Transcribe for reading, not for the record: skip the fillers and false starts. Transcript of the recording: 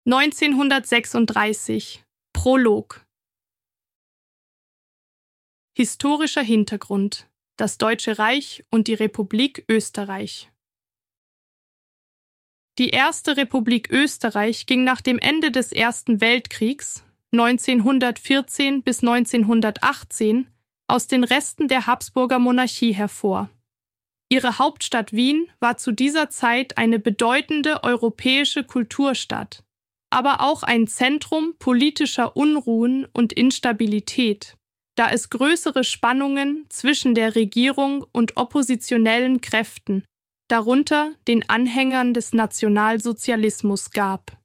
1936 Prolog. Historischer Hintergrund: Das Deutsche Reich und die Republik Österreich. Die Erste Republik Österreich ging nach dem Ende des Ersten Weltkriegs 1914 bis 1918 aus den Resten der Habsburger Monarchie hervor. Ihre Hauptstadt Wien war zu dieser Zeit eine bedeutende europäische Kulturstadt, aber auch ein Zentrum politischer Unruhen und Instabilität, da es größere Spannungen zwischen der Regierung und oppositionellen Kräften, darunter den Anhängern des Nationalsozialismus, gab.